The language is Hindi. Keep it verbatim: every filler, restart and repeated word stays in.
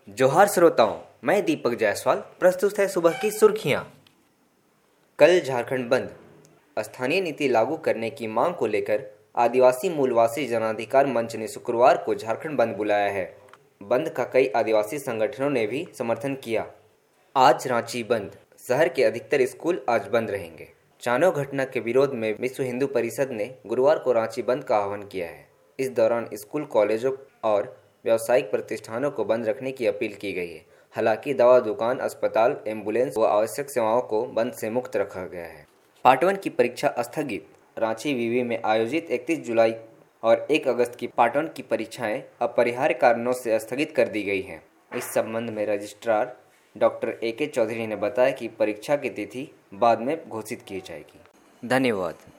जोहार श्रोताओं, मैं दीपक जायसवाल। प्रस्तुत है सुबह की सुर्खियां। कल झारखंड बंद। स्थानीय नीति लागू करने की मांग को लेकर आदिवासी मूलवासी जनाधिकार मंच ने शुक्रवार को झारखंड बंद बुलाया है। बंद का कई आदिवासी संगठनों ने भी समर्थन किया। आज रांची बंद। शहर के अधिकतर स्कूल आज बंद रहेंगे। चानो घटना के विरोध में विश्व हिंदू परिषद ने गुरुवार को रांची बंद का आह्वान किया है। इस दौरान स्कूल, कॉलेजों और व्यावसायिक प्रतिष्ठानों को बंद रखने की अपील की गई है। हालांकि दवा दुकान, अस्पताल, एम्बुलेंस व आवश्यक सेवाओं को बंद से मुक्त रखा गया है। पार्ट वन की परीक्षा स्थगित। रांची विवि में आयोजित इकतीस जुलाई और एक अगस्त की पार्ट वन की परीक्षाएं अपरिहार्य कारणों से स्थगित कर दी गई हैं। इस संबंध में रजिस्ट्रार डॉक्टर ए के चौधरी ने बताया कि परीक्षा की तिथि बाद में घोषित की जाएगी। धन्यवाद।